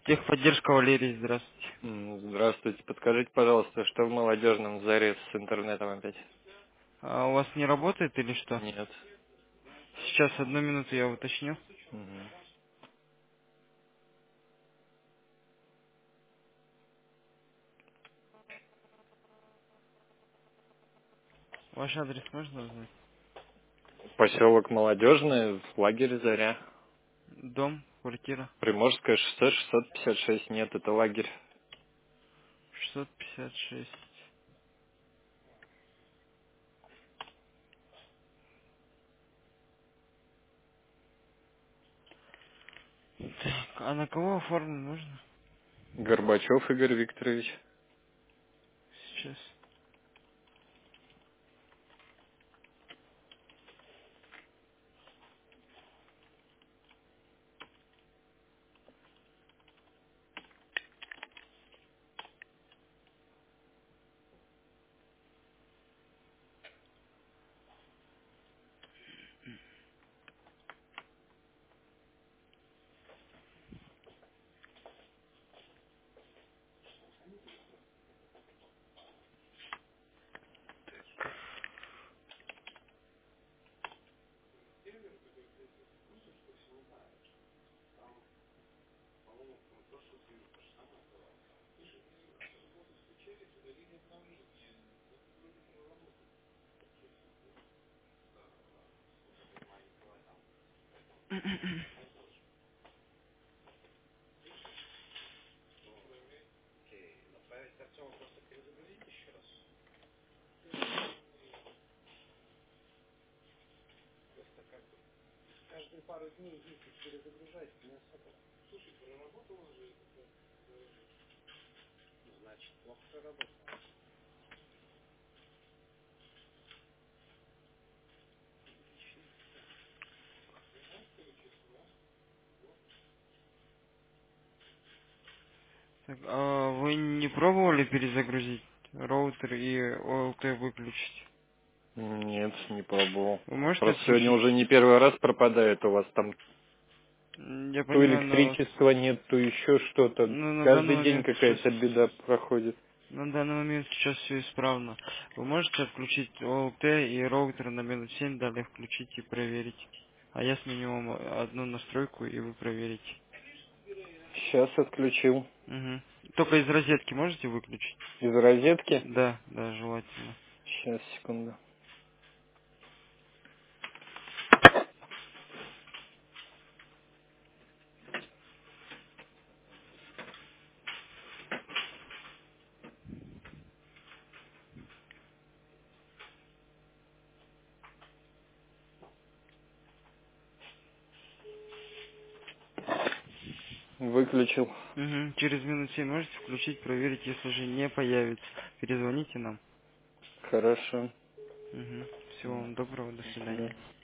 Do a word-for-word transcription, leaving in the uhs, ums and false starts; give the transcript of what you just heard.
Техподдержка, Валерий, здравствуйте. М, Здравствуйте. Подскажите, пожалуйста, что в молодежном заре с интернетом опять? А у вас не работает или что? Нет. Сейчас одну минуту я уточню. Мгм. Ваш адрес можно узнать? Поселок Молодежный, в лагере Заря. Дом, квартира. Приморское шоссе шестьсот пятьдесят шесть. Нет, это лагерь. шестьсот пятьдесят шесть. Так, а на кого оформлен можно? Горбачев Игорь Викторович. Сейчас. Так, а вы не пробовали перезагрузить роутер и о эл ти выключить? Нет, не пробовал. Вы можете Просто сегодня отключить? уже не первый раз пропадает у вас там. М, Я То понимаю, но электричества нет, то еще что-то. ну, на данный Каждый день момент какая-то сейчас беда проходит. На данный момент сейчас все исправно. Вы можете отключить о эл ти и роутер на минус семь, далее включить и проверить. А я сменю вам одну настройку, и вы проверите. Сейчас отключил. Угу. Только из розетки можете выключить? Из розетки. Да, да, желательно. Сейчас, секунду. Выключил. Угу. Через минус семь можете включить, проверить, если же не появится. Перезвоните нам. Хорошо. Угу. Всего М, вам доброго, до До свидания. свидания.